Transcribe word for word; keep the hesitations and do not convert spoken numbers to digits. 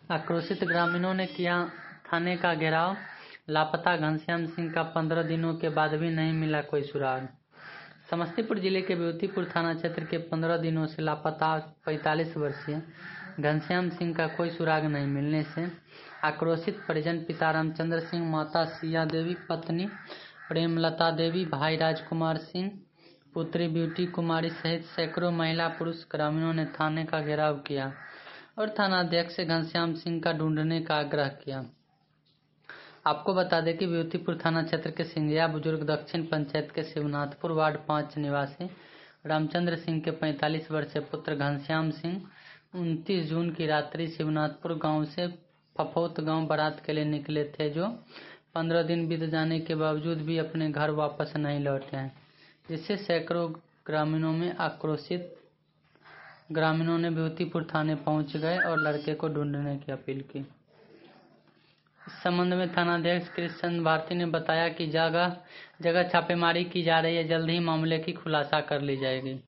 आक्रोशित ग्रामीणों ने किया थाने का घेराव। लापता घनश्याम सिंह का पंद्रह दिनों के बाद भी नहीं मिला कोई सुराग। समस्तीपुर जिले के विभूतिपुर थाना क्षेत्र के पंद्रह दिनों से लापता पैंतालीस वर्षीय घनश्याम सिंह का कोई सुराग नहीं मिलने से आक्रोशित परिजन पिता रामचंद्र सिंह, माता सिया देवी, पत्नी प्रेमलता देवी, भाई राजकुमार सिंह, पुत्री ब्यूटी कुमारी सहित सैकड़ों महिला पुरुष ग्रामीणों ने थाने का घेराव किया और थानाध्यक्ष से घनश्याम सिंह का ढूंढने का आग्रह किया। आपको बता दें कि विभूतिपुर थाना क्षेत्र के सिंधिया बुजुर्ग दक्षिण पंचायत के शिवनाथपुर वार्ड पाँच निवासी रामचंद्र सिंह के पैंतालीस वर्षीय पुत्र घनश्याम सिंह उनतीस जून की रात्रि शिवनाथपुर गांव से फफोत गांव बारात के लिए निकले थे, जो पंद्रह दिन बीत जाने के बावजूद भी अपने घर वापस नहीं लौटे हैं, जिससे सैकड़ों ग्रामीणों में आक्रोशित ग्रामीणों ने विभूतिपुर थाने पहुंच गए और लड़के को ढूंढने की अपील की। इस संबंध में थानाध्यक्ष कृष्ण भारती ने बताया कि जगह जगह छापेमारी की जा रही है, जल्द ही मामले की खुलासा कर ली जाएगी।